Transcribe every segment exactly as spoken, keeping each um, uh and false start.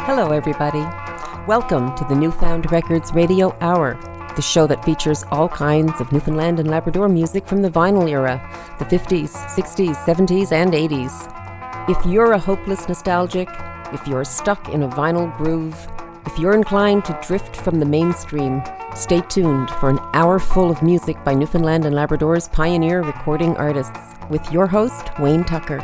Hello, everybody. Welcome to the Newfound Records Radio Hour, the show that features all kinds of Newfoundland and Labrador music from the vinyl era, the fifties, sixties, seventies, and eighties. If you're a hopeless nostalgic, if you're stuck in a vinyl groove, if you're inclined to drift from the mainstream, stay tuned for an hour full of music by Newfoundland and Labrador's pioneer recording artists, with your host, Wayne Tucker.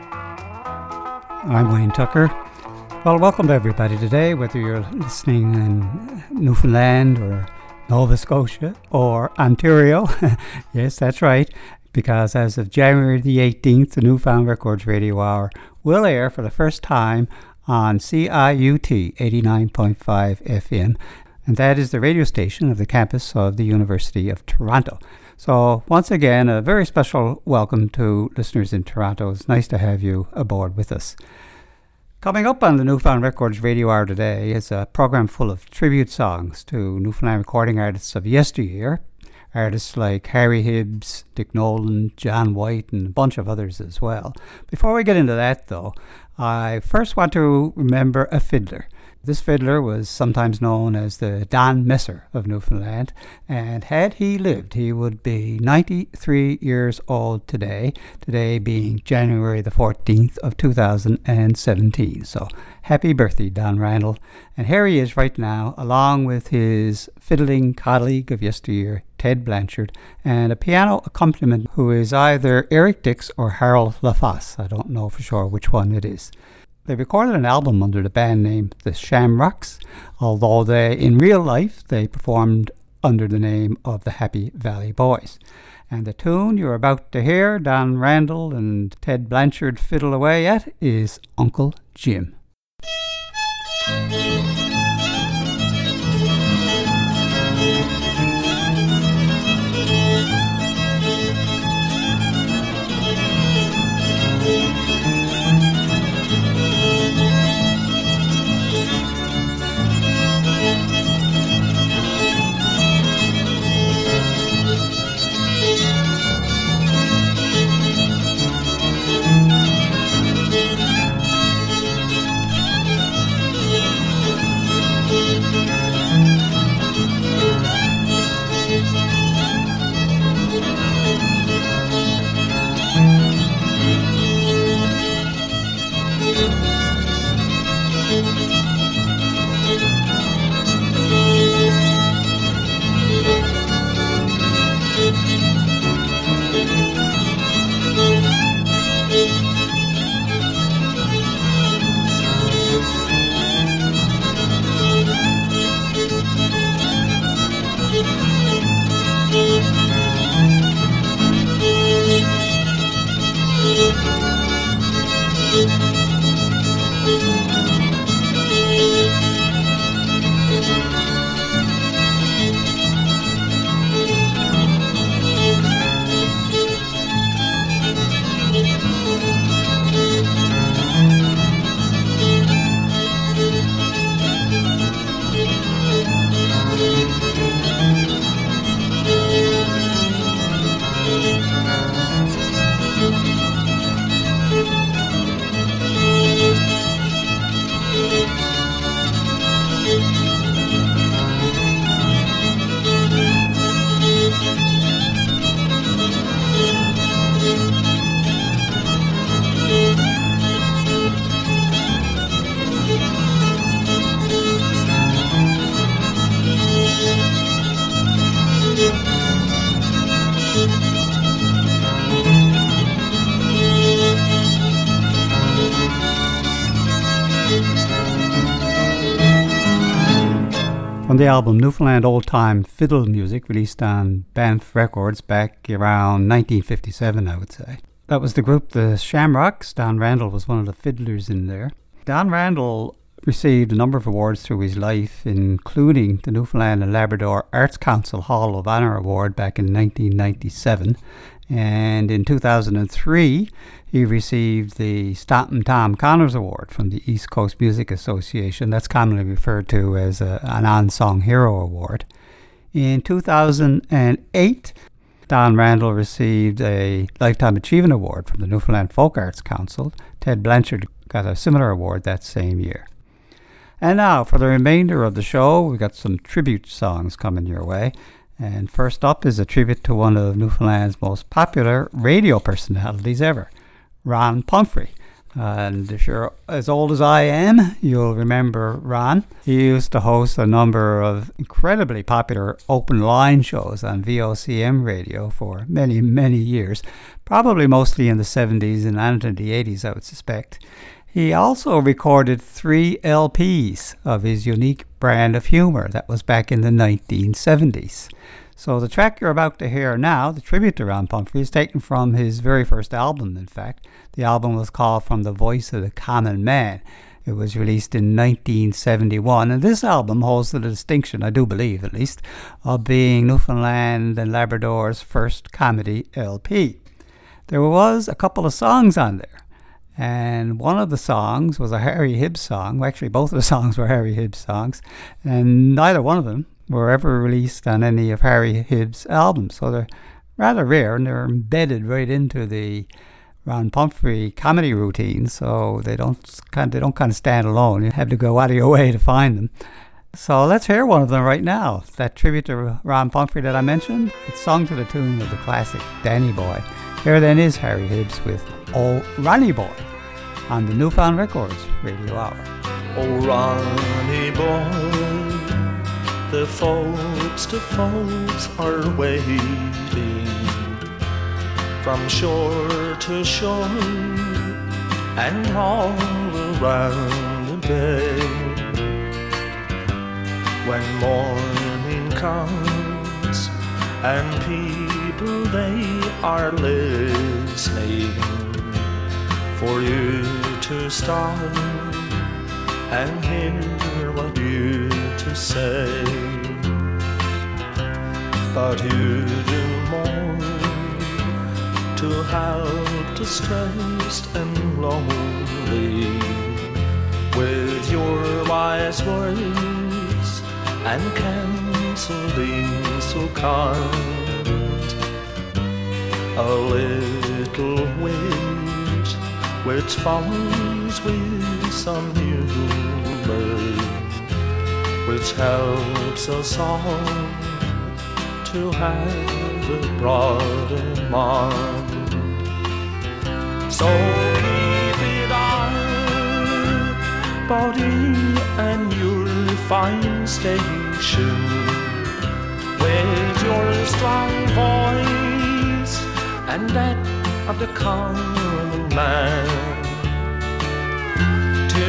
I'm Wayne Tucker. Well, welcome to everybody today, whether you're listening in Newfoundland or Nova Scotia or Ontario. Yes, that's right, because as of January the eighteenth, the Newfound Records Radio Hour will air for the first time on C I U T eighty-nine point five F M, and that is the radio station of the campus of the University of Toronto. So once again, a very special welcome to listeners in Toronto. It's nice to have you aboard with us. Coming up on the Newfound Records Radio Hour today is a program full of tribute songs to Newfoundland recording artists of yesteryear, artists like Harry Hibbs, Dick Nolan, John White, and a bunch of others as well. Before we get into that, though, I first want to remember a fiddler. This fiddler was sometimes known as the Don Messer of Newfoundland, and had he lived, he would be ninety-three years old today, today being January the fourteenth of two thousand seventeen. So happy birthday, Don Randall. And here he is right now, along with his fiddling colleague of yesteryear, Ted Blanchard, and a piano accompaniment who is either Eric Dix or Harold LaFosse. I don't know for sure which one it is. They recorded an album under the band name The Shamrocks, although they, in real life, they performed under the name of the Happy Valley Boys. And the tune you're about to hear Don Randall and Ted Blanchard fiddle away at is Uncle Jim. From the album Newfoundland Old Time Fiddle Music, released on Banff Records back around nineteen fifty-seven, I would say. That was the group The Shamrocks. Don Randall was one of the fiddlers in there. Don Randall received a number of awards through his life, including the Newfoundland and Labrador Arts Council Hall of Honour Award back in nineteen ninety-seven. And in two thousand three, he received the Staunton Tom Connors Award from the East Coast Music Association. That's commonly referred to as a, an Unsung Hero Award. In two thousand eight, Don Randall received a Lifetime Achievement Award from the Newfoundland Folk Arts Council. Ted Blanchard got a similar award that same year. And now, for the remainder of the show, we've got some tribute songs coming your way. And first up is a tribute to one of Newfoundland's most popular radio personalities ever, Ron Pumphrey. And if you're as old as I am, you'll remember Ron. He used to host a number of incredibly popular open line shows on V O C M radio for many, many years, probably mostly in the seventies and into the eighties, I would suspect. He also recorded three L Ps of his unique brand of humor. That was back in the nineteen seventies. So the track you're about to hear now, the tribute to Ron Pumphrey, is taken from his very first album, in fact. The album was called From the Voice of the Common Man. It was released in nineteen seventy-one, and this album holds the distinction, I do believe at least, of being Newfoundland and Labrador's first comedy L P. There was a couple of songs on there. And one of the songs was a Harry Hibbs song. Well, actually, both of the songs were Harry Hibbs songs. And neither one of them were ever released on any of Harry Hibbs' albums. So they're rather rare, and they're embedded right into the Ron Pumphrey comedy routine. So they don't kind of, they don't kind of stand alone. You have to go out of your way to find them. So let's hear one of them right now. That tribute to Ron Pumphrey that I mentioned, it's sung to the tune of the classic Danny Boy. Here then is Harry Hibbs with Oh Ronnie Boy on the Newfound Records Radio Hour. Oh Ronnie Boy, the folks to folks are waiting from shore to shore and all around the bay. When morning comes and people they are listening for you to stop and hear what you to say, but you do more to help distressed and lonely with your wise words and counseling so kind. A little wit which follows with some humor, which helps us all to have a broader mind. So keep it on, body, and you'll find station with your strong voice and that of the common man. To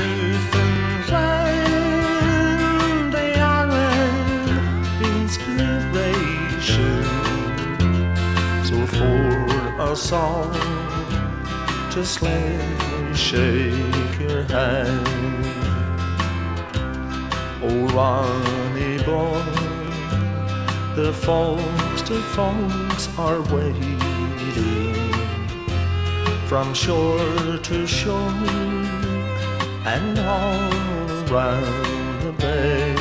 Newfoundland they are an inspiration. So for us all, just let me shake your hand. Oh Ronnie Boy, the folks to folks are waiting from shore to shore and all around the bay.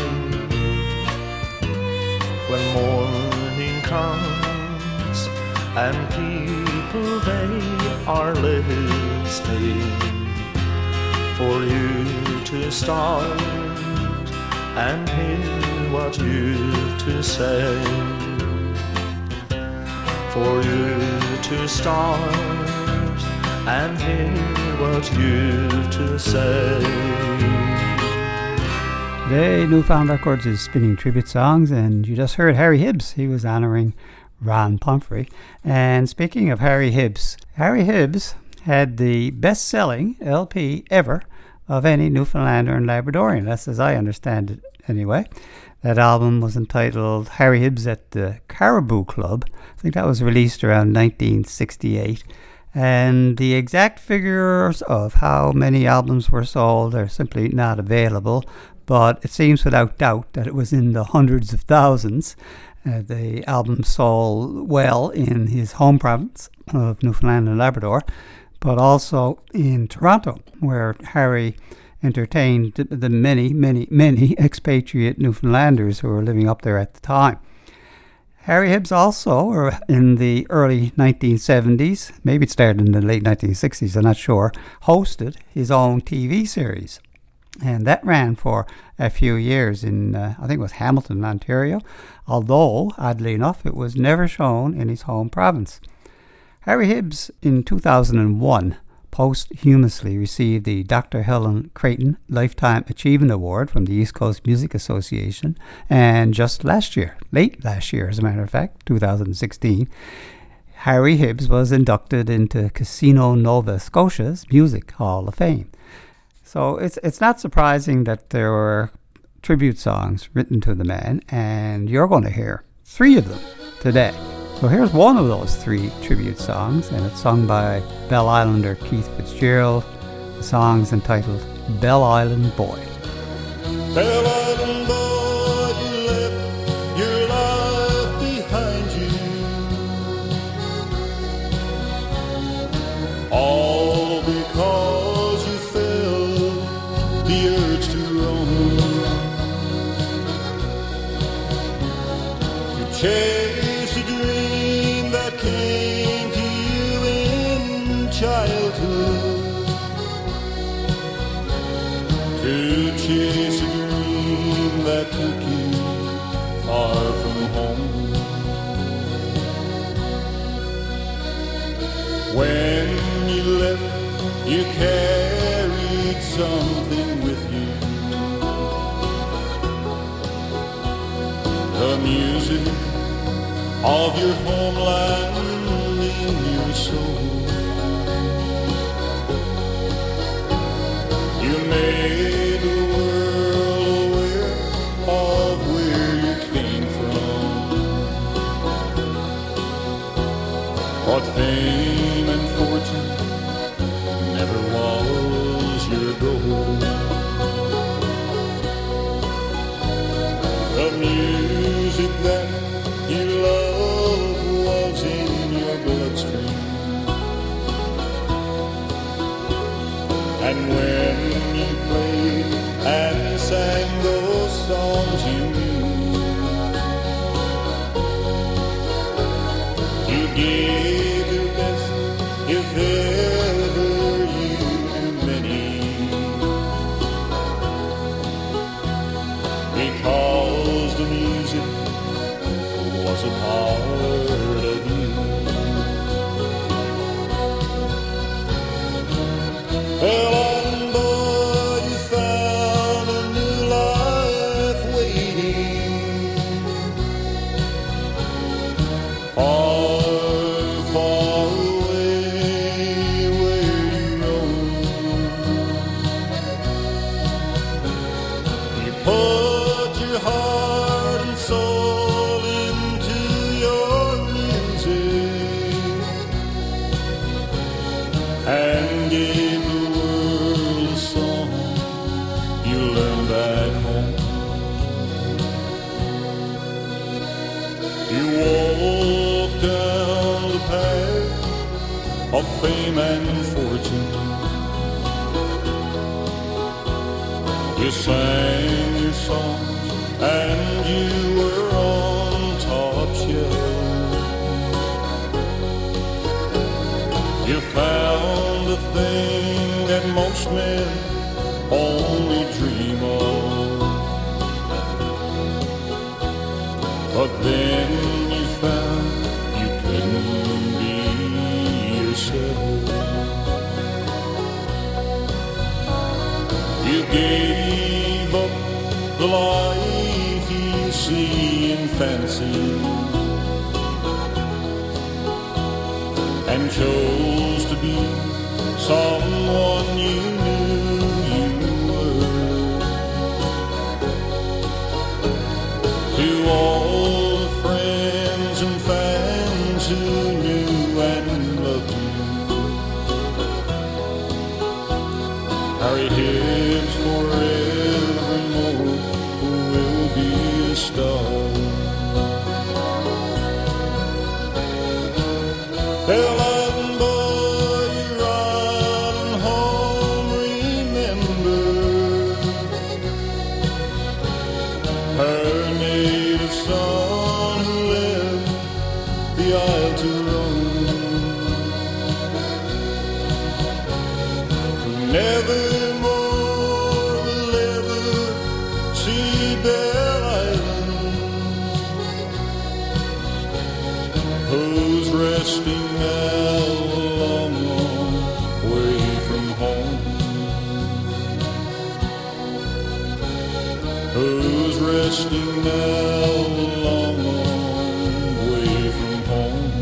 When morning comes and people they are listening for you to start and hear what you've to say, for you to start and hear what you've to say. Today, Newfound Records is spinning tribute songs, and you just heard Harry Hibbs. He was honouring Ron Pumphrey. And speaking of Harry Hibbs, Harry Hibbs had the best-selling L P ever of any Newfoundlander and Labradorian. That's as I understand it anyway. That album was entitled Harry Hibbs at the Caribou Club. I think that was released around nineteen sixty-eight. And the exact figures of how many albums were sold are simply not available, but it seems without doubt that it was in the hundreds of thousands. Uh, the album sold well in his home province of Newfoundland and Labrador, but also in Toronto, where Harry entertained the many, many, many expatriate Newfoundlanders who were living up there at the time. Harry Hibbs also, or in the early nineteen seventies, maybe it started in the late nineteen sixties, I'm not sure, hosted his own T V series. And that ran for a few years in, uh, I think it was Hamilton, Ontario, although, oddly enough, it was never shown in his home province. Harry Hibbs, in two thousand one, posthumously received the Doctor Helen Creighton Lifetime Achievement Award from the East Coast Music Association, and just last year, late last year as a matter of fact, two thousand sixteen, Harry Hibbs was inducted into Casino Nova Scotia's Music Hall of Fame. So it's it's not surprising that there were tribute songs written to the man, and you're going to hear three of them today. So here's one of those three tribute songs, and it's sung by Bell Islander Keith Fitzgerald. The song's entitled Bell Island Boy. Bell Island boy, you left your life behind you, all because you felt the urge to roam, to chase a dream that came to you in childhood, to chase a dream that took you far from home. When you left, you carried something with you, the music of your homeland in your soul. You made the world aware of where you came from, but fame and fortune never was your goal. The music that you loved was in your bloodstream, and when you played and sang those songs you knew, you gave your best, if ever you knew many, because the music was a part of you. Well, Island boy, you found a new life waiting, far, far away where you roam. You put your heart and soul into your music and gave the world a song you learned back home. You walked down the path of fame and fortune. You sang your songs and you were on top shelf. You found a thing that most men only dream of, but then you found you couldn't be yourself. You gave up the life you see in fancy and chose to be someone you knew you were. To all the friends and fans who knew and loved you, Harry Hibbs forevermore will be a star. Bell Island boy, you're riding home, remember her native son who left the isle to roam, who never more will now a long, long way from home.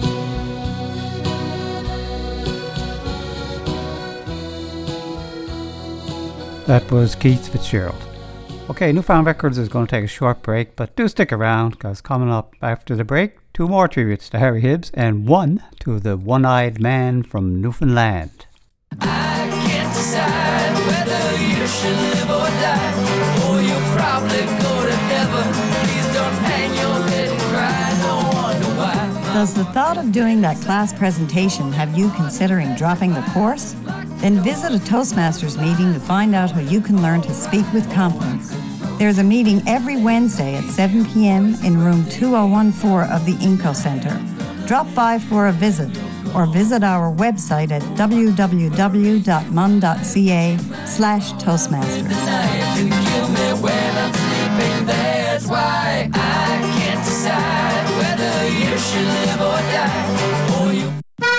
That was Keith Fitzgerald. Okay, Newfound Records is going to take a short break, but do stick around, because coming up after the break, two more tributes to Harry Hibbs and one to the one-eyed man from Newfoundland. I can't decide whether you should live or die, or you'll probably go to heaven. Please don't hang your head and cry, no wonder why. Does the thought of doing that class presentation have you considering dropping the course? Then visit a Toastmasters meeting to find out how you can learn to speak with confidence. There's a meeting every Wednesday at seven p.m. in room two oh one four of the Inco Center. Drop by for a visit or visit our website at w w w dot m u n dot c a slash Toastmasters. You kill me when I'm sleeping, that's why I can't decide whether you should live or die, or you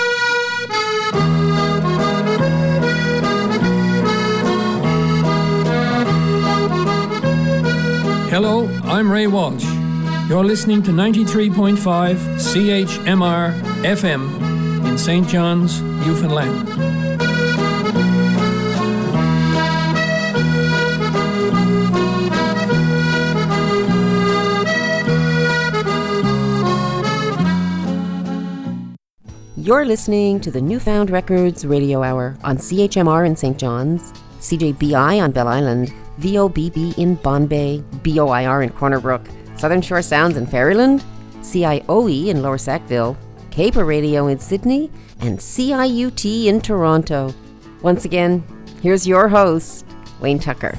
Hello, I'm Ray Walsh. You're listening to ninety-three point five C H M R F M in Saint John's, Newfoundland. You're listening to the Newfound Records Radio Hour on C H M R in Saint John's, C J B I on Bell Island, V O B B in Bombay, B O I R in Corner Brook, Southern Shore Sounds in Ferryland, C I O E in Lower Sackville, Caper Radio in Sydney, and C I U T in Toronto. Once again, here's your host, Wayne Tucker.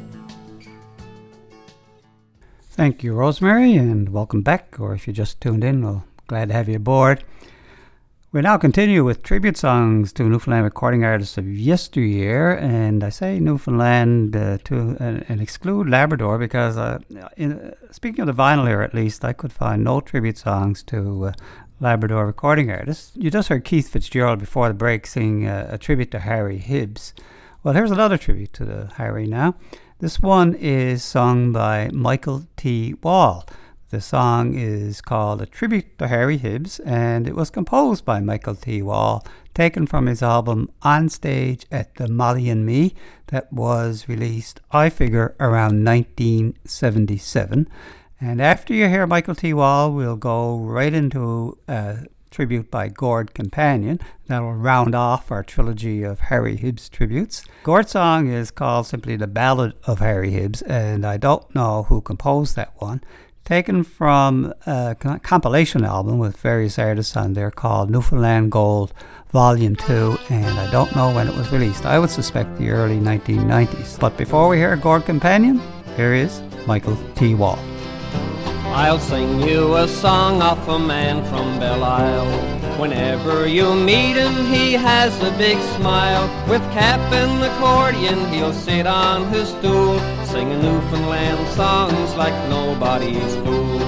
Thank you, Rosemary, and welcome back, or if you just tuned in, well, glad to have you aboard. We now continue with tribute songs to Newfoundland recording artists of yesteryear, and I say Newfoundland uh, to uh, and exclude Labrador because, uh, in, uh, speaking of the vinyl era at least, I could find no tribute songs to uh, Labrador recording artists. You just heard Keith Fitzgerald before the break sing uh, a tribute to Harry Hibbs. Well, here's another tribute to the Harry now. This one is sung by Michael T. Wall. The song is called A Tribute to Harry Hibbs, and it was composed by Michael T. Wall, taken from his album On Stage at the Molly and Me, that was released, I figure, around nineteen seventy-seven. And after you hear Michael T. Wall, we'll go right into a tribute by Gord Companion. That'll round off our trilogy of Harry Hibbs tributes. Gord's song is called simply The Ballad of Harry Hibbs, and I don't know who composed that one. Taken from a compilation album with various artists on there called Newfoundland Gold Volume two, and I don't know when it was released. I would suspect the early nineteen nineties. But before we hear Gord Companion, here is Michael T. Wall. I'll sing you a song of a man from Belle Isle. Whenever you meet him, he has a big smile. With cap and accordion, he'll sit on his stool, singing Newfoundland songs like nobody's fool.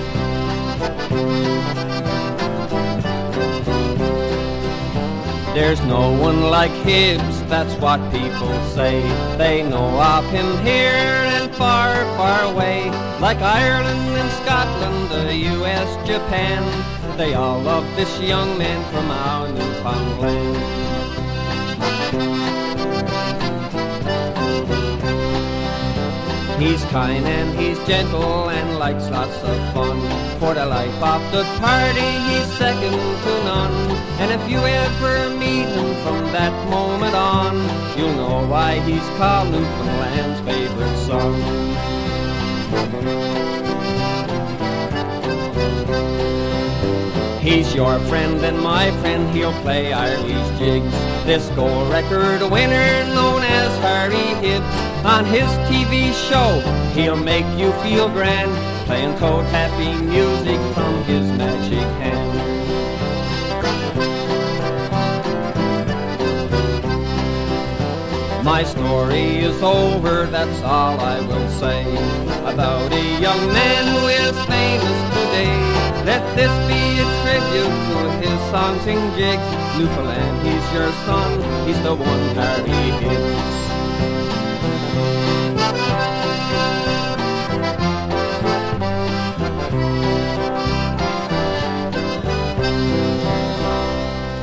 There's no one like Hibbs, that's what people say. They know of him here and far, far away. Like Ireland and Scotland, the U S, Japan, they all love this young man from our Newfoundland. He's kind and he's gentle and likes lots of fun. For the life of the party, he's second to none. And if you ever meet him from that moment on, you'll know why he's called Newfoundland's favorite son. He's your friend and my friend, he'll play Irish jigs. This gold record winner known as Harry Hibbs, on his T V show he'll make you feel grand, playing toe-tappy music from his magic hand. My story is over, that's all I will say about a young man who is famous today. Let this be a tribute to his songs and jigs. Newfoundland, he's your son, he's the one Harry Hibbs.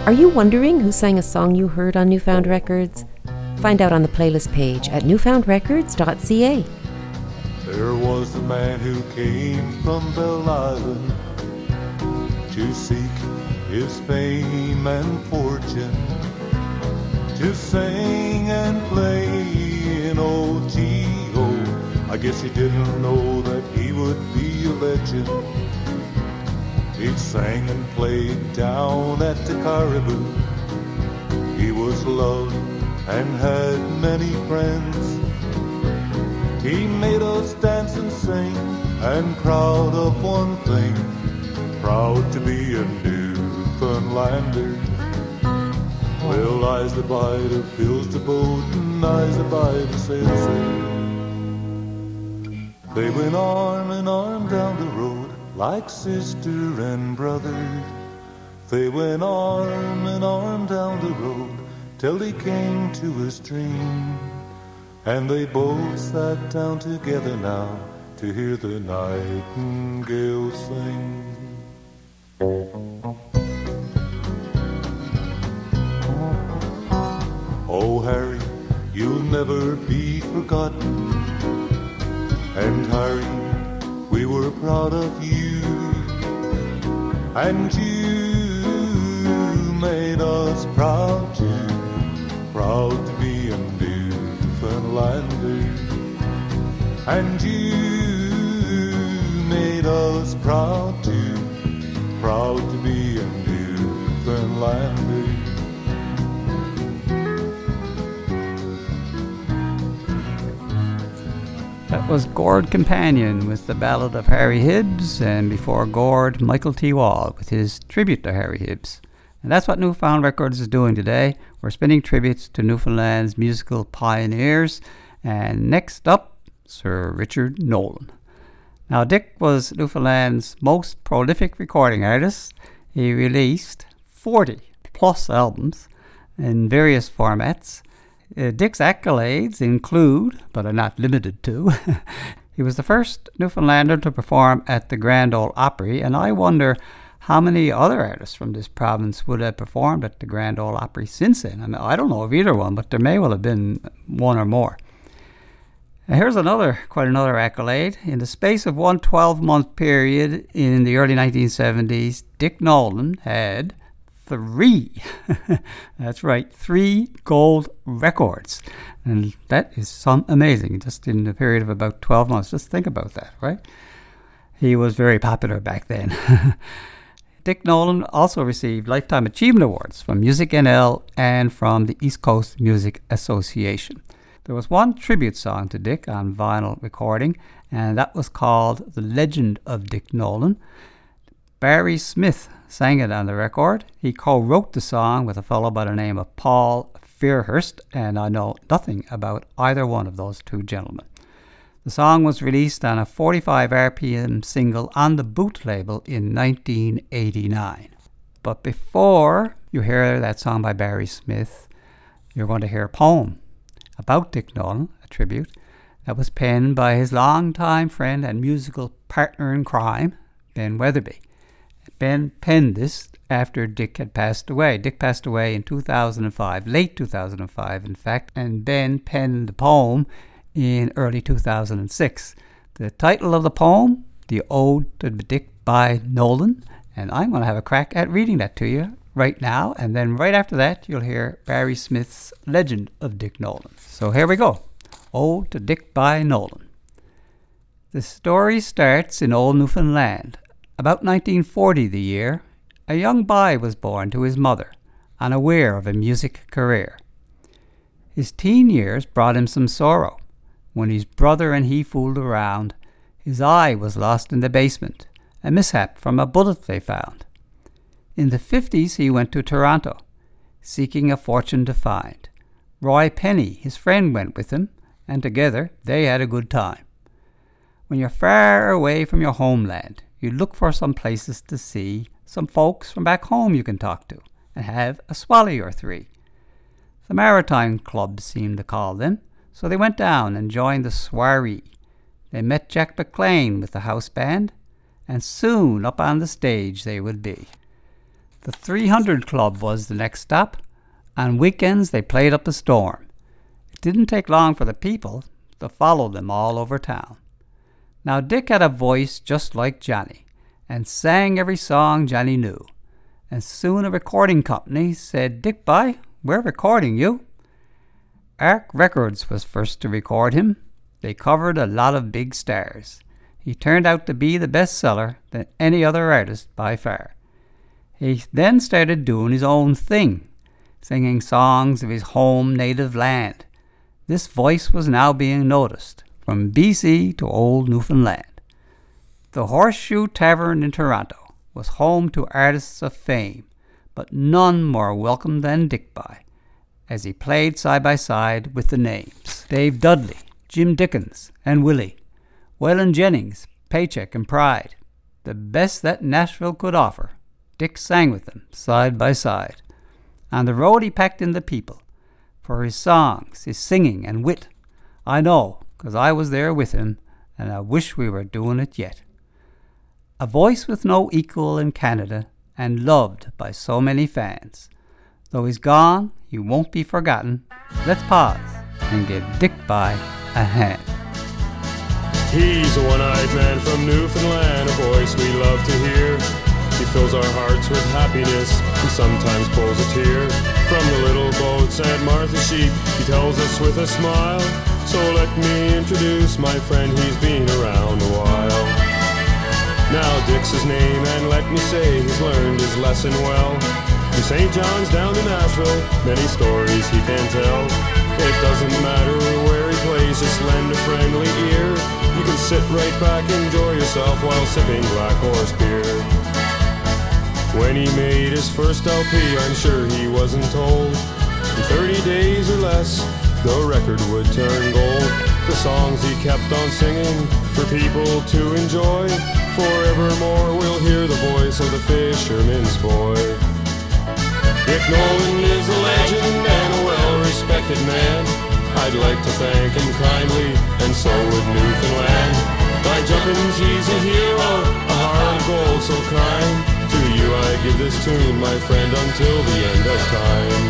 Are you wondering who sang a song you heard on Newfound Records? Find out on the playlist page at newfound records dot c a. There was a man who came from Bell Island to seek his fame and fortune, to sing and play in O T O. I guess he didn't know that he would be a legend. He sang and played down at the Caribou. He was loved and had many friends. He made us dance and sing, and proud of one thing, proud to be a Newfoundlander. Well, eyes that buy the bills to boat, and eyes that buy the sail sail. They went arm in arm down the road, like sister and brother. They went arm in arm down the road, till they came to a stream. And they both sat down together now to hear the nightingale sing. Oh, Harry, you'll never be forgotten. And Harry, we were proud of you. And you made us proud too, proud to be a Newfoundlander. And you made us proud too, proud to be a Newfoundlander. That was Gord Companion with the Ballad of Harry Hibbs, and before Gord, Michael T. Wall with his tribute to Harry Hibbs. And that's what Newfound Records is doing today. We're spinning tributes to Newfoundland's musical pioneers. And next up, Sir Richard Nolan. Now, Dick was Newfoundland's most prolific recording artist. He released forty plus albums in various formats. Uh, Dick's accolades include, but are not limited to, he was the first Newfoundlander to perform at the Grand Ole Opry, and I wonder how many other artists from this province would have performed at the Grand Ole Opry since then. I mean, I don't know of either one, but there may well have been one or more. Now, here's another, quite another accolade. In the space of one twelve-month period in the early nineteen seventies, Dick Nolan had three, that's right, three gold records. And that is some amazing, just in the period of about twelve months. Just think about that, right? He was very popular back then. Dick Nolan also received Lifetime Achievement Awards from Music N L and from the East Coast Music Association. There was one tribute song to Dick on vinyl recording, and that was called The Legend of Dick Nolan. Barry Smith sang it on the record. He co-wrote the song with a fellow by the name of Paul Fairhurst, and I know nothing about either one of those two gentlemen. The song was released on a forty-five R P M single on the Boot label in nineteen eighty-nine. But before you hear that song by Barry Smith, you're going to hear a poem about Dick Nolan, a tribute, that was penned by his longtime friend and musical partner in crime, Ben Weatherby. Ben penned this after Dick had passed away. Dick passed away in two thousand five, late two thousand five, in fact, and Ben penned the poem in early two thousand six. The title of the poem, The Ode to Dick by Nolan, and I'm going to have a crack at reading that to you right now, and then right after that you'll hear Barry Smith's Legend of Dick Nolan. So here we go. Ode to Dick by Nolan. The story starts in old Newfoundland. About nineteen forty the year, a young boy was born to his mother, unaware of a music career. His teen years brought him some sorrow. When his brother and he fooled around, his eye was lost in the basement, a mishap from a bullet they found. In the fifties he went to Toronto, seeking a fortune to find. Roy Penny, his friend, went with him, and together they had a good time. When you're far away from your homeland, you look for some places to see, some folks from back home you can talk to, and have a swally or three. The Maritime Club seemed to call them, so they went down and joined the soiree. They met Jack McLean with the house band, and soon up on the stage they would be. The three hundred Club was the next stop, and weekends they played up a storm. It didn't take long for the people to follow them all over town. Now Dick had a voice just like Johnny, and sang every song Johnny knew. And soon a recording company said, "Dick, bye, we're recording you." Ark Records was first to record him. They covered a lot of big stars. He turned out to be the best seller than any other artist by far. He then started doing his own thing, singing songs of his home native land. This voice was now being noticed, from B C to old Newfoundland. The Horseshoe Tavern in Toronto was home to artists of fame, but none more welcome than Dick Bye, as he played side by side with the names Dave Dudley, Jim Dickens, and Willie, Waylon Jennings, Paycheck and Pride. The best that Nashville could offer, Dick sang with them side by side. On the road he packed in the people for his songs, his singing and wit. I know, 'cause I was there with him, and I wish we were doing it yet. A voice with no equal in Canada, and loved by so many fans. Though he's gone, he won't be forgotten. Let's pause and give Dick Bye a hand. He's a one-eyed man from Newfoundland, a voice we love to hear. He fills our hearts with happiness and sometimes pulls a tear. From the little boats at Martha Sheep, he tells us with a smile. So let me introduce my friend, he's been around a while. Now Dick's his name, and let me say he's learned his lesson well. From Saint John's down to Nashville, many stories he can tell. It doesn't matter where he plays, just lend a friendly ear. You can sit right back, enjoy yourself while sipping Black Horse beer. When he made his first L P, I'm sure he wasn't told in thirty days or less the record would turn gold. The songs he kept on singing for people to enjoy. Forevermore we'll hear the voice of the fisherman's boy. Dick Nolan is a legend and a well-respected man. I'd like to thank him kindly, and so would Newfoundland. By jumpins' he's a hero, a heart of gold so kind. To you I give this tune, my friend, until the end of time.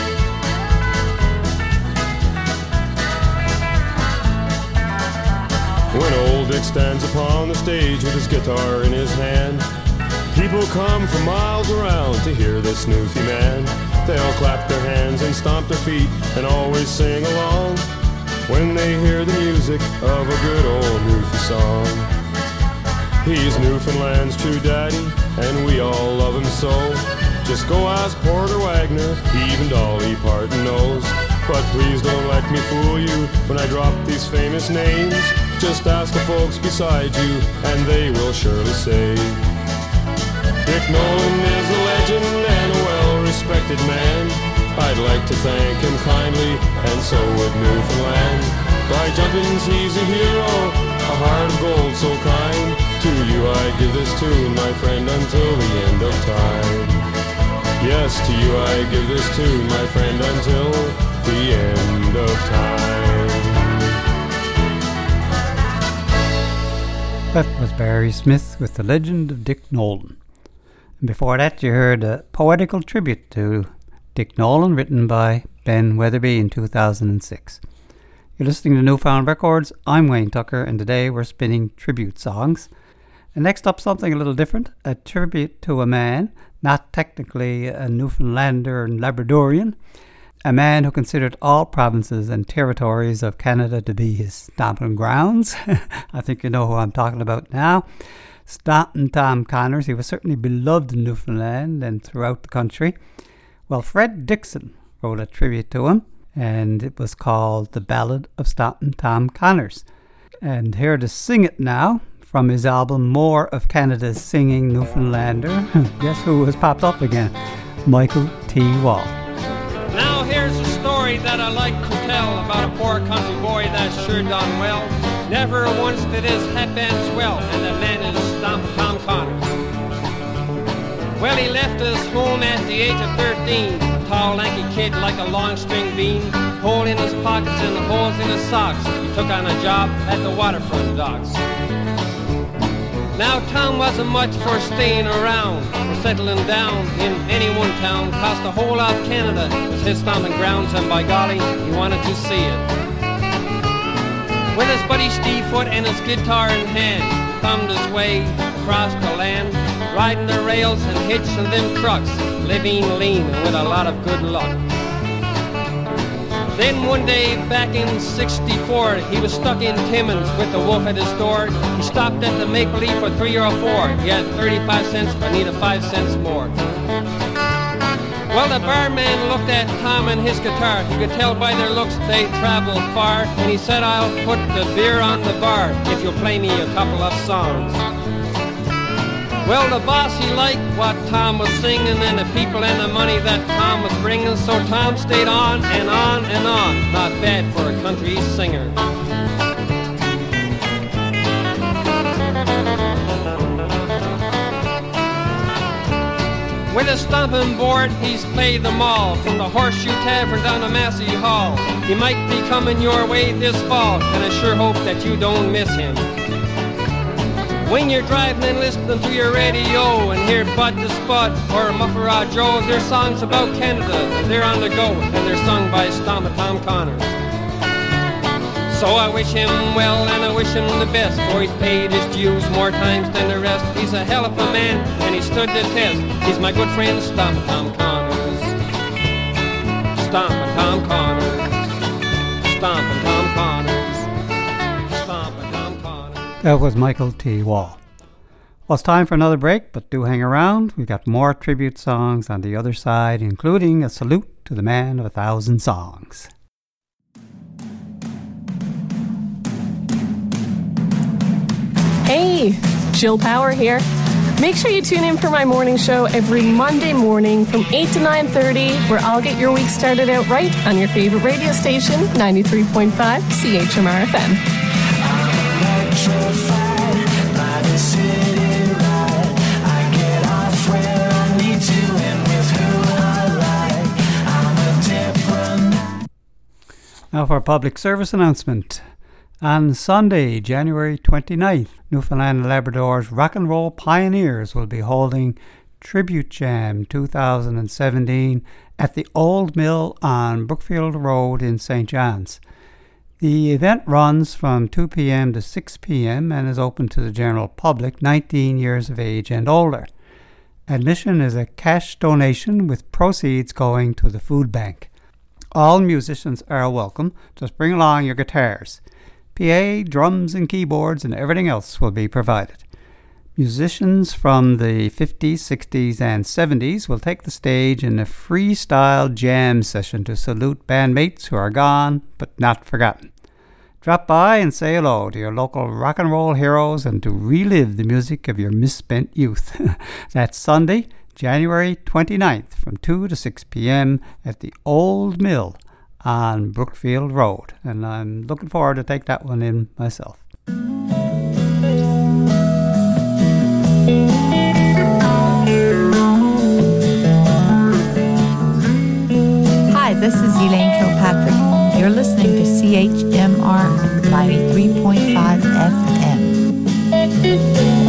When old Dick stands upon the stage with his guitar in his hand, people come from miles around to hear this Newfie man. They'll clap their hands and stomp their feet and always sing along when they hear the music of a good old Newfie song. He's Newfoundland's true daddy, and we all love him so. Just go ask Porter Wagner, even Dolly Parton knows. But please don't let me fool you when I drop these famous names. Just ask the folks beside you, and they will surely say Dick Nolan is a legend and a well-respected man. I'd like to thank him kindly, and so would Newfoundland. By jumpins' he's a hero, a heart of gold so kind. To you I give this tune, my friend, until the end of time. Yes, to you I give this tune, my friend, until the end of time. That was Barry Smith with The Legend of Dick Nolan. And before that you heard a poetical tribute to Dick Nolan written by Ben Weatherby in two thousand six. You're listening to Newfound Records. I'm Wayne Tucker, and today we're spinning tribute songs. And next up, something a little different, a tribute to a man, not technically a Newfoundlander and Labradorian, a man who considered all provinces and territories of Canada to be his stomping grounds. I think you know who I'm talking about now. Stompin' Tom Connors. He was certainly beloved in Newfoundland and throughout the country. Well, Fred Dixon wrote a tribute to him, and it was called The Ballad of Stompin' Tom Connors. And here to sing it now, from his album More of Canada's Singing Newfoundlander, guess who has popped up again? Michael T. Wall. Now here's a story that I like to tell about a poor country boy that's sure done well. Never once did his headband swell, and the man is Stompin' Tom Connors. Well, he left his home at the age of thirteen, tall, lanky kid like a long string bean, hole in his pockets and holes in his socks. He took on a job at the waterfront docks. Now Tom wasn't much for staying around, for settling down in any one town, 'cause the whole of Canada was his stomping grounds, and by golly, he wanted to see it. With his buddy Steve Foot and his guitar in hand, he thumbed his way across the land, riding the rails and hitching them trucks, living lean and with a lot of good luck. Then one day back in sixty-four, he was stuck in Timmins with the wolf at his door. He stopped at the Maple Leaf for three or four. He had thirty-five cents, but needed five cents more. Well, the barman looked at Tom and his guitar. He could tell by their looks they traveled far. And he said, I'll put the beer on the bar if you'll play me a couple of songs. Well, the boss, he liked what Tom was singing and the people and the money that Tom was bringing. So Tom stayed on and on and on. Not bad for a country singer. With a stomping board, he's played them all, from the Horseshoe Tavern down to Massey Hall. He might be coming your way this fall, and I sure hope that you don't miss him. When you're driving and listening to your radio and hear Bud the Spud or Mufferaw Joe, their songs about Canada, and they're on the go, and they're sung by Stompin' Tom Connors. So I wish him well and I wish him the best, for he's paid his dues more times than the rest. He's a hell of a man and he stood the test. He's my good friend Stompin' Tom Connors. Stompin' Tom Connors. Stompin' Tom Connors. Stompin' Tom Connors. That was Michael T. Wall. Well, it's time for another break, but do hang around. We've got more tribute songs on the other side, including a salute to the man of a thousand songs. Hey, Jill Power here. Make sure you tune in for my morning show every Monday morning from eight to nine thirty, where I'll get your week started out right on your favorite radio station, ninety-three point five C H M R F M. Now for a public service announcement. On Sunday, January twenty-ninth, Newfoundland and Labrador's Rock and Roll Pioneers will be holding Tribute Jam two thousand seventeen at the Old Mill on Brookfield Road in Saint John's. The event runs from two p.m. to six p.m. and is open to the general public nineteen years of age and older. Admission is a cash donation with proceeds going to the food bank. All musicians are welcome. Just bring along your guitars. P A, drums and keyboards and everything else will be provided. Musicians from the fifties, sixties and seventies will take the stage in a freestyle jam session to salute bandmates who are gone but not forgotten. Drop by and say hello to your local rock and roll heroes and to relive the music of your misspent youth. That's Sunday, January twenty-ninth from two to six p.m. at the Old Mill on Brookfield Road, and I'm looking forward to take that one in myself. Hi, this is Elaine Kilpatrick. You're listening to C H M R ninety-three point five F M.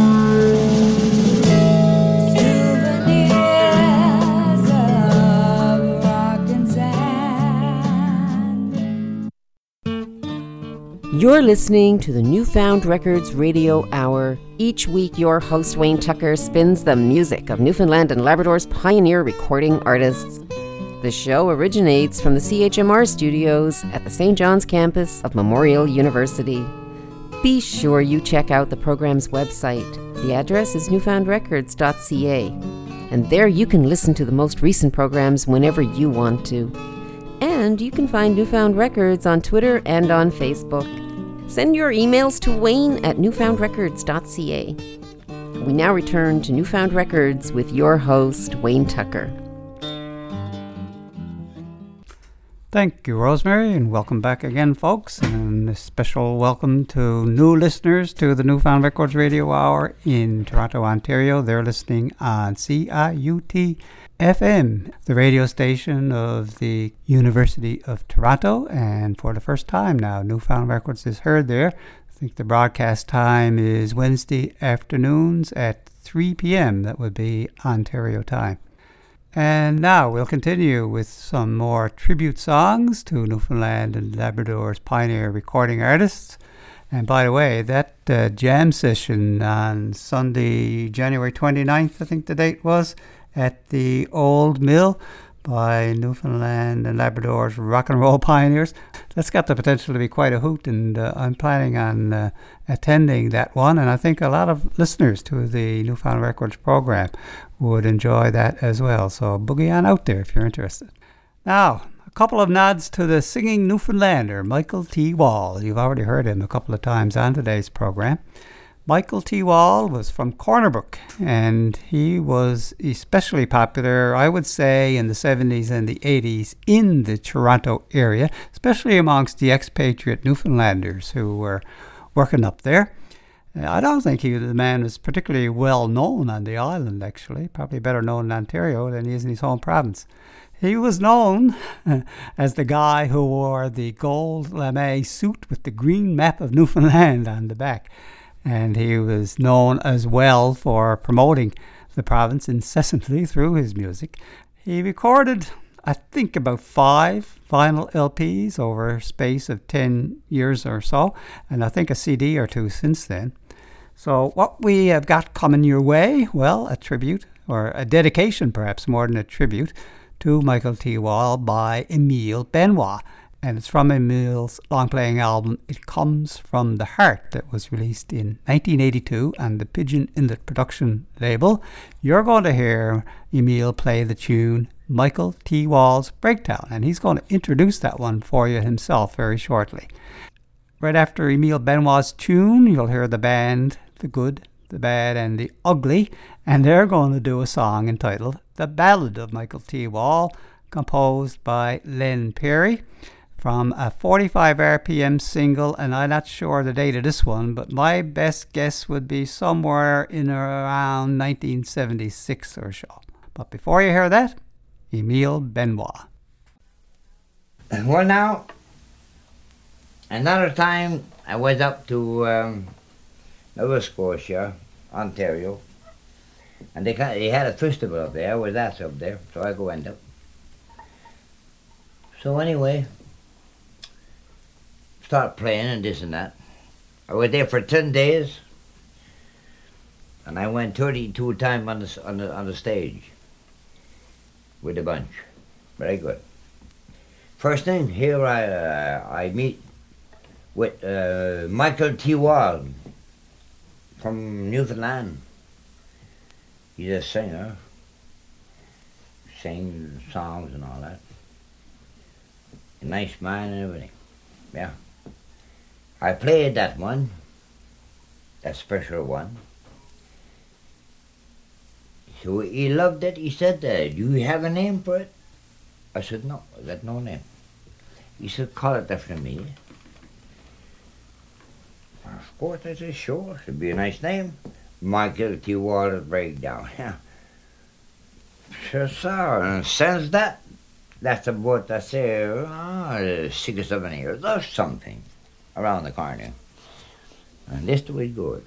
You're listening to the Newfound Records Radio Hour. Each week, your host, Wayne Tucker, spins the music of Newfoundland and Labrador's pioneer recording artists. The show originates from the C H M R studios at the Saint John's campus of Memorial University. Be sure you check out the program's website. The address is newfound records dot c a, and there you can listen to the most recent programs whenever you want to. And you can find Newfound Records on Twitter and on Facebook. Send your emails to Wayne at newfound records dot c a. We now return to Newfound Records with your host, Wayne Tucker. Thank you, Rosemary, and welcome back again, folks. And a special welcome to new listeners to the Newfound Records Radio Hour in Toronto, Ontario. They're listening on C I U T F M, the radio station of the University of Toronto. And for the first time now, Newfound Records is heard there think the broadcast time is Wednesday afternoons at three p.m. That would be Ontario time. And now we'll continue with some more tribute songs to Newfoundland and Labrador's pioneer recording artists. And by the way, that uh, jam session on Sunday, January twenty-ninth, I think the date was, at the Old Mill by Newfoundland and Labrador's rock and roll pioneers, that's got the potential to be quite a hoot, and uh, I'm planning on uh, attending that one, and I think a lot of listeners to the Newfound Records program would enjoy that as well. So boogie on out there if you're interested. Now, a couple of nods to the singing Newfoundlander, Michael T. Wall. You've already heard him a couple of times on today's program. Michael T. Wall was from Corner Brook, and he was especially popular, I would say, in the seventies and the eighties in the Toronto area, especially amongst the expatriate Newfoundlanders who were working up there. I don't think he, the man was particularly well known on the island, actually, probably better known in Ontario than he is in his home province. He was known as the guy who wore the gold lame suit with the green map of Newfoundland on the back. And he was known as well for promoting the province incessantly through his music. He recorded, I think, about five vinyl L Ps over a space of ten years or so, and I think a C D or two since then. So what we have got coming your way, well, a tribute, or a dedication perhaps more than a tribute, to Michael T. Wall by Emile Benoit. And it's from Emile's long-playing album, It Comes From the Heart, that was released in nineteen eighty-two on the Pigeon Inlet production label. You're going to hear Emile play the tune Michael T. Wall's Breakdown, and he's going to introduce that one for you himself very shortly. Right after Emile Benoit's tune, you'll hear the band, The Good, The Bad, and The Ugly, and they're going to do a song entitled The Ballad of Michael T. Wall, composed by Len Perry, from a forty-five R P M single, and I'm not sure the date of this one, but my best guess would be somewhere in around nineteen seventy-six or so. But before you hear that, Emile Benoit. Well, now, another time I was up to um, Nova Scotia, Ontario, and they, they had a festival up there. I was asked up there, so I go end up. So anyway, start playing and this and that. I was there for ten days, and I went thirty-two times on the on the on the stage with a bunch. Very good. First thing, here I uh, I meet with uh, Michael T. Wall from Newfoundland. He's a singer, sings songs and all that. A nice man and everything. Yeah. I played that one, that special one. So he loved it. He said, uh, do you have a name for it? I said, no, I got no name. He said, call it after me. Of course, I said, sure, it'd be a nice name. Michael T. Wall's Breakdown. Yeah. Sure, sir. And since that, that's about, I say, oh, six or seven years or something. Around the corner. And this the way it goes.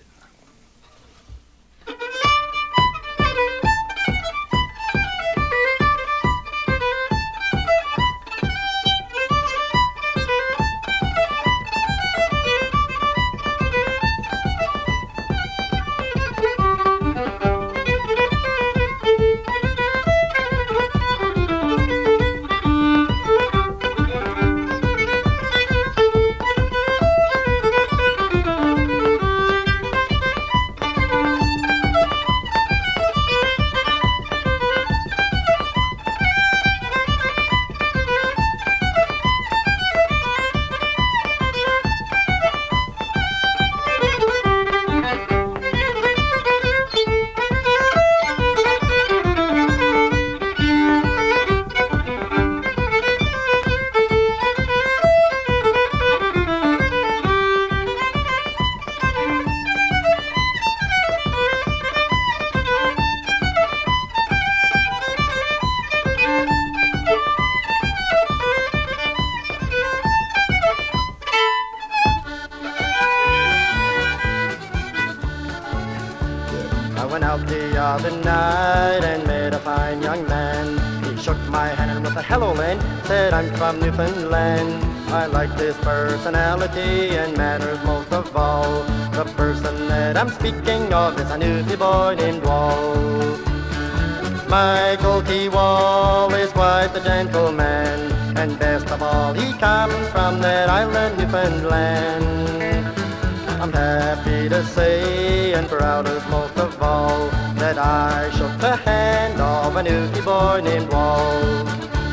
out at night and met a fine young man. He shook my hand and with a hello man said, I'm from Newfoundland. I like this personality and manners most of all. The person that I'm speaking of is a Newfie boy named Wall. Michael T. Wall is quite the gentleman, and best of all, he comes from that island, Newfoundland. I'm happy to say, and proudest most of all, that I shook the hand of a Newfie boy named Wall.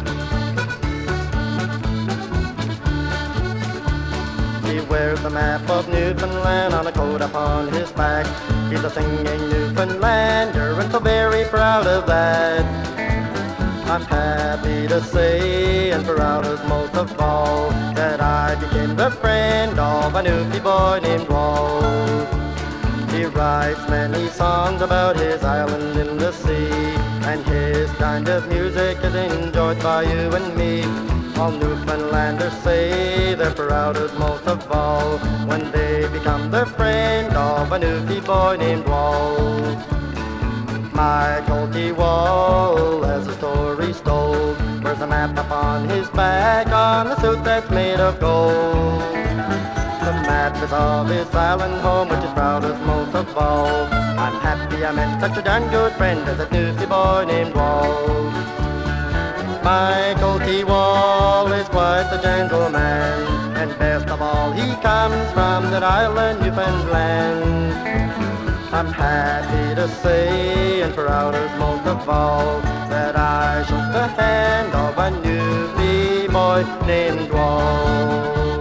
He wears the map of Newfoundland on a coat upon his back. He's a singing Newfoundlander and so very proud of that. I'm happy to say, and proudest most of all, that I became the friend of a Newfie boy named Wall. He writes many songs about his island in the sea, and his kind of music is enjoyed by you and me. All Newfoundlanders say they're proudest most of all when they become the friend of a Newfie boy named Wall. Michael T. Wall, as the story told, wears a map upon his back on a suit that's made of gold. The map is of his island home, which is proudest most of all. I'm happy I met such a darn good friend as a Newfie boy named Wall. Michael T. Wall is quite the gentleman, and best of all, he comes from that island, Newfoundland. I'm happy to say, and proudest most of all, that I shook the hand of a Newfie boy named Wall.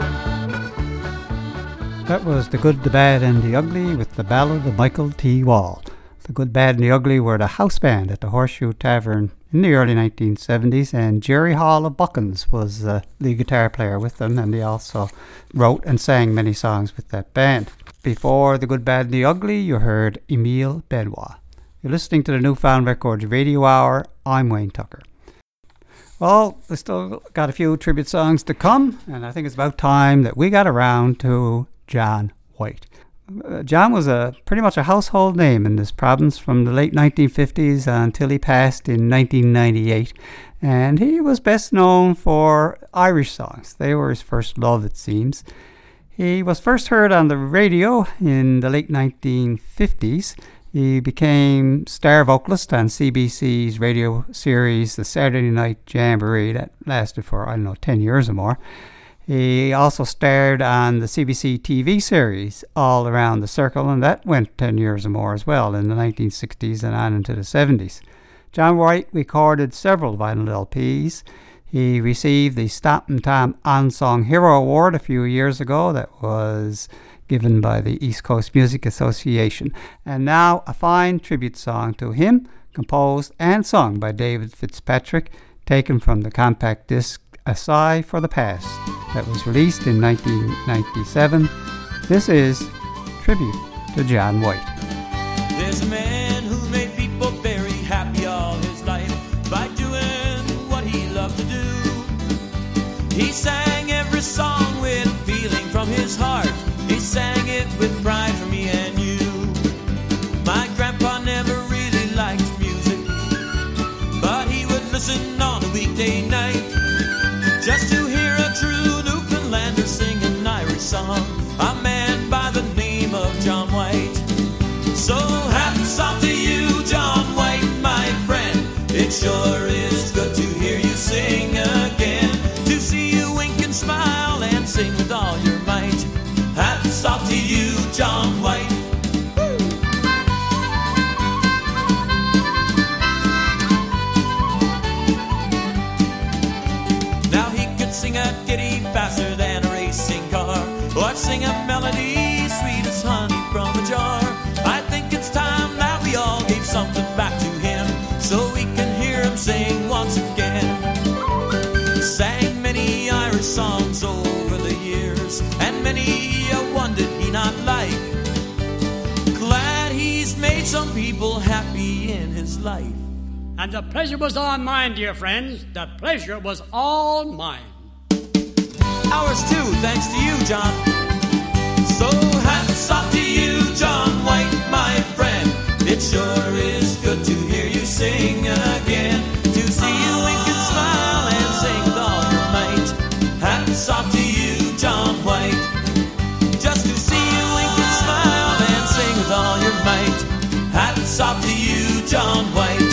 That was The Good, the Bad and the Ugly with the ballad of Michael T. Wall. The Good, Bad and the Ugly were the house band at the Horseshoe Tavern in the early nineteen seventies, and Jerry Hall of Buckins was the lead guitar player with them, and they also wrote and sang many songs with that band. Before The Good, Bad and the Ugly, you heard Emile Benoit. You're listening to the Newfound Records Radio Hour. I'm Wayne Tucker. Well, we still got a few tribute songs to come, and I think it's about time that we got around to John White. Uh, John was a pretty much a household name in this province from the late nineteen fifties until he passed in nineteen ninety-eight, and he was best known for Irish songs. They were his first love, it seems. He was first heard on the radio in the late nineteen fifties. He became star vocalist on C B C's radio series The Saturday Night Jamboree that lasted for, I don't know, ten years or more. He also starred on the C B C T V series All Around the Circle, and that went ten years or more as well in the nineteen sixties and on into the seventies. John White recorded several vinyl L Ps. He received the Stompin' Tom On-Song Hero Award a few years ago that was given by the East Coast Music Association. And now a fine tribute song to him, composed and sung by David Fitzpatrick, taken from the compact disc A Sigh for the Past that was released in nineteen ninety-seven. This is Tribute to John White. There's a man who made people very happy all his life by doing what he loved to do. He sang every song with feeling from his heart. He sang it with pride for me and you. My grandpa never really liked music, but he would listen on a weekday night just to hear a true Newfoundlander sing an Irish song, a man by the name of John White. So hats off to you, John White, my friend. It sure is good to hear you sing again, to see you wink and smile and sing with all your might. Hats off to you, John White. Now he could sing a ditty faster than a racing car, or sing a melody sweet as honey from a jar. I think it's time that we all gave something back to him, so we can hear him sing once again. Sang many Irish songs over the years, and many a one did he not like. Glad he's made some people happy in his life. And the pleasure was all mine, dear friends. The pleasure was all mine. Ours too, thanks to you, John. So hats off to you, John White, my friend. It sure is good good to hear you sing again. To see you wink and smile and sing with all your might. Hats off to you, John White. Just to see you wink and smile and sing with all your might. Hats off to you, John White.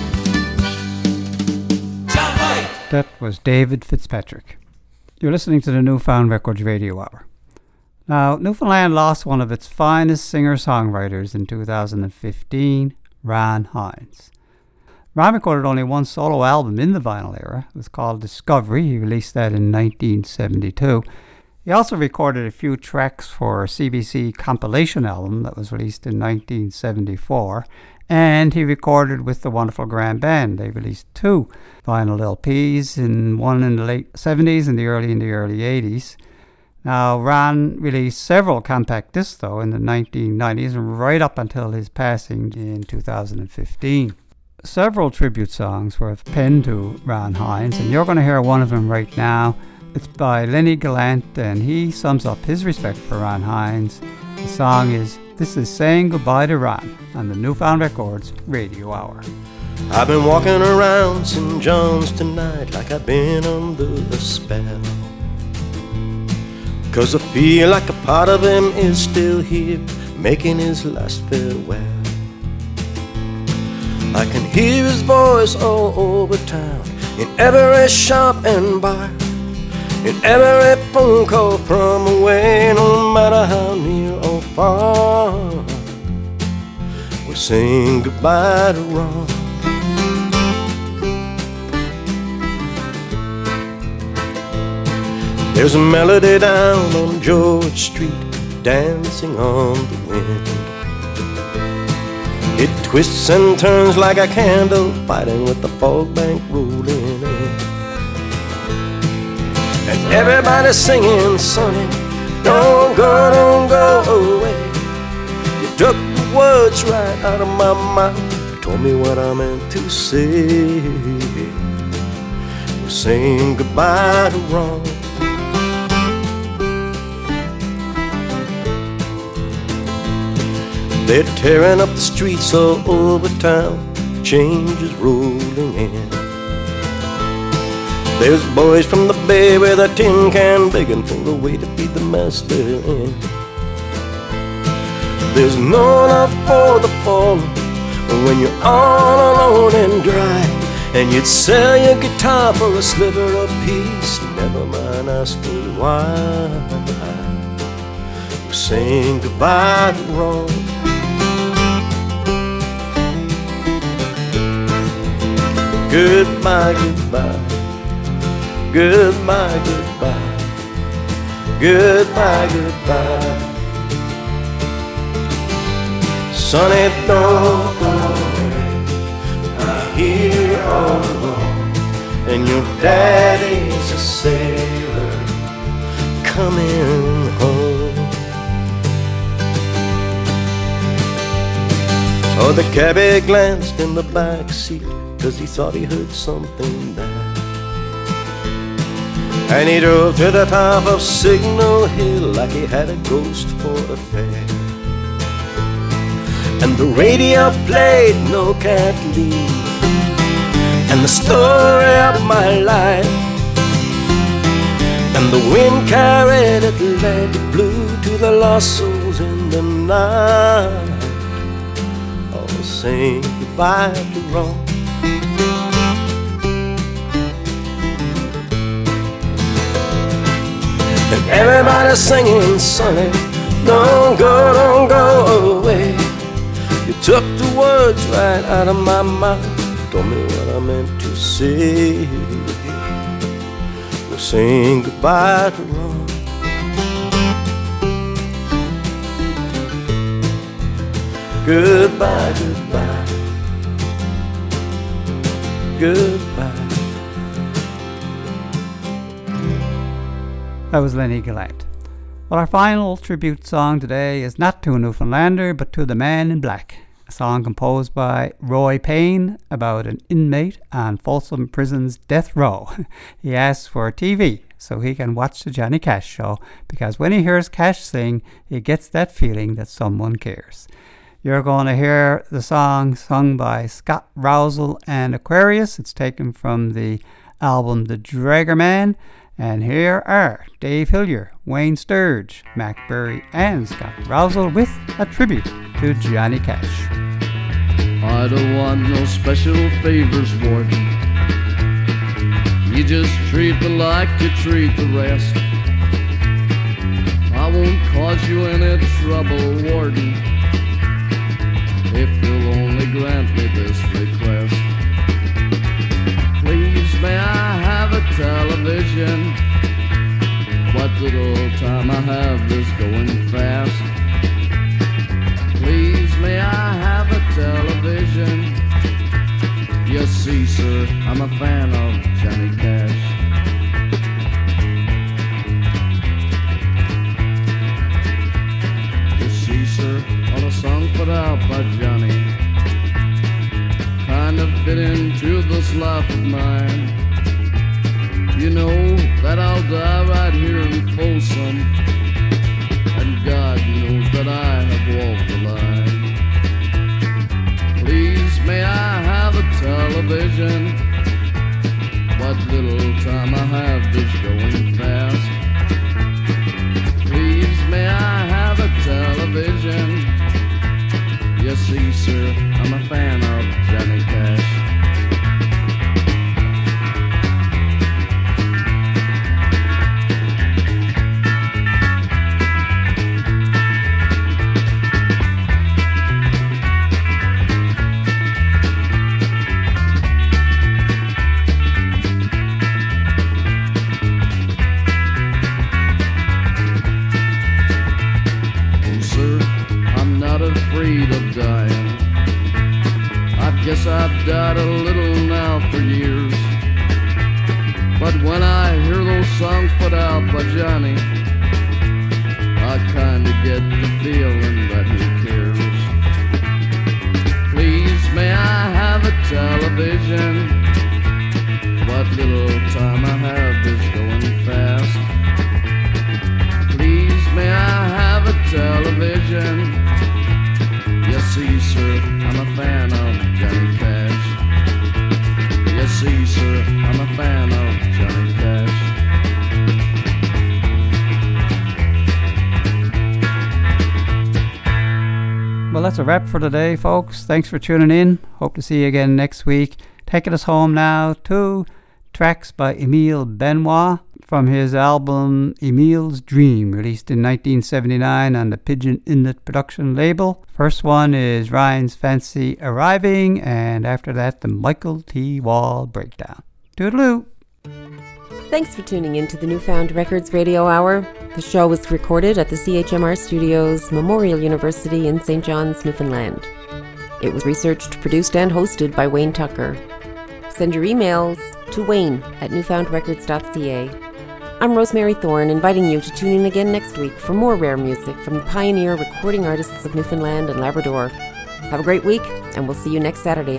John White! That was David Fitzpatrick. You're listening to the Newfound Records Radio Hour. Now, Newfoundland lost one of its finest singer-songwriters in two thousand fifteen, Ron Hynes. Ron recorded only one solo album in the vinyl era. It was called Discovery. He released that in nineteen seventy-two. He also recorded a few tracks for a C B C compilation album that was released in nineteen seventy-four. And he recorded with the Wonderful Grand Band. They released two vinyl L Ps, in one in the late seventies and the early in the early eighties. Now, Ron released several compact discs, though, in the nineteen nineties and right up until his passing in two thousand fifteen. Several tribute songs were penned to Ron Hynes, and you're going to hear one of them right now. It's by Lenny Gallant, and he sums up his respect for Ron Hynes. The song is This Is Saying Goodbye to Ron on the Newfound Records Radio Hour. I've been walking around Saint John's tonight like I've been under a spell, 'cause I feel like a part of him is still here, making his last farewell. I can hear his voice all over town, in every shop and bar, in every phone call from away, no matter how near or far. We're saying goodbye to Ron. There's a melody down on George Street, dancing on the wind. It twists and turns like a candle, fighting with the fog bank rolling in. And everybody's singing, Sonny, don't go, don't go away. You took the words right out of my mouth, told me what I meant to say. We're saying goodbye to Ron. They're tearing up the streets all over town, change is rolling in. There's boys from the bay with a tin can begging for a way to feed the master in. There's no love for the fallen when you're all alone and dry, and you'd sell your guitar for a sliver of peace, never mind asking why. We're saying goodbye to Ron. Goodbye, goodbye, goodbye, goodbye, goodbye, goodbye. Sonny, don't go away, I'm here all alone, and your daddy's a sailor coming home. Oh, the cabbie glanced in the back seat, 'cause he thought he heard something there. And he drove to the top of Signal Hill like he had a ghost for a fare. And the radio played No Cat Lee and the story of my life. And the wind carried Atlantic blue to the lost souls in the night, all saying goodbye to Ron. And everybody's singing, Sonny, don't go, don't go away. You took the words right out of my mouth, told me what I meant to say. We're saying goodbye to Ron. Goodbye, goodbye, goodbye. That was Lenny Gallant. Well, our final tribute song today is not to a Newfoundlander, but to the Man in Black, a song composed by Roy Payne about an inmate on Folsom Prison's death row. He asks for T V so he can watch the Johnny Cash show, because when he hears Cash sing, he gets that feeling that someone cares. You're going to hear the song sung by Scott Rousel and Aquarius. It's taken from the album The Dragerman. And here are Dave Hillier, Wayne Sturge, Mac Berry, and Scott Rousel with a tribute to Johnny Cash. I don't want no special favors, Warden. You just treat me like you treat the rest. I won't cause you any trouble, Warden, if you'll only grant me this request. Please, may I have a television? What little time I have is going fast. Please, may I have a television? You see, sir, I'm a fan of Johnny Cash. You see, sir, all the songs put out by Johnny kind of fit into this life of mine. You know that I'll die right here in Folsom, and God knows that I have walked the line. Please, may I have a television? What little time I have is going fast. Please, may I have a television? You see, sir, I'm a fan of Johnny Cash. Guess I've died a little now for years, but when I hear those songs put out by Johnny, I kinda get the feeling that he cares. Please, may I have a television? What little time I have is going fast. Please, may I have a television? You see, sir, I'm a fan of Johnny Cash. You see, sir, I'm a fan of Johnny Cash. Well, that's a wrap for today, folks. Thanks for tuning in. Hope to see you again next week. Taking us home now, two tracks by Emile Benoit from his album Emile's Dream, released in nineteen seventy-nine on the Pigeon Inlet production label. First one is Ryan's Fancy Arriving, and after that, the Michael T. Wall Breakdown. Toodaloo! Thanks for tuning in to the Newfound Records Radio Hour. The show was recorded at the C H M R Studios, Memorial University in Saint John's, Newfoundland. It was researched, produced, and hosted by Wayne Tucker. Send your emails to wayne at newfound records dot c a. I'm Rosemary Thorne, inviting you to tune in again next week for more rare music from the pioneer recording artists of Newfoundland and Labrador. Have a great week, and we'll see you next Saturday.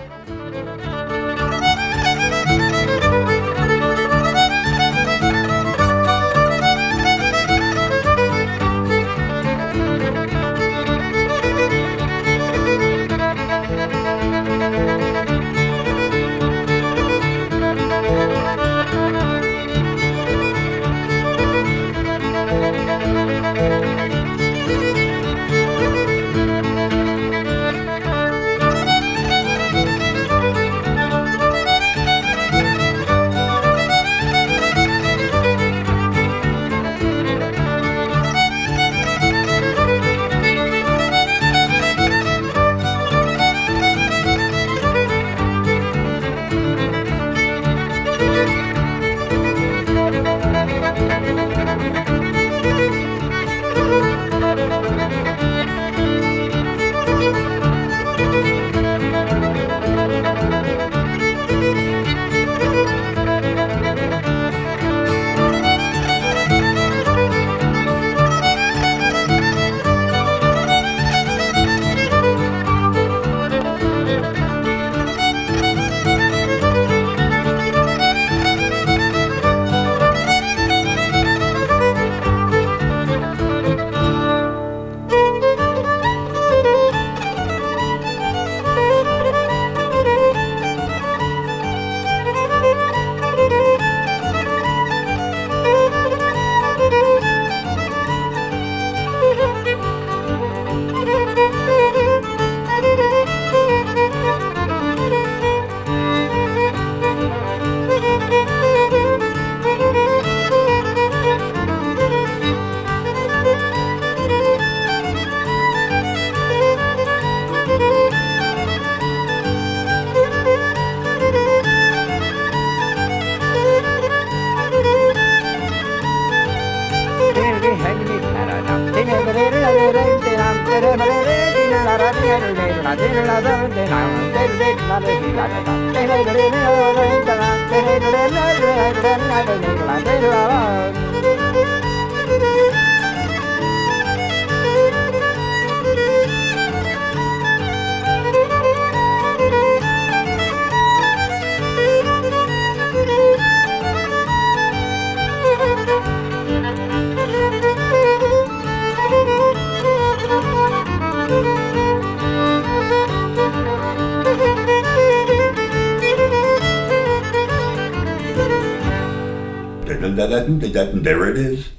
There it is.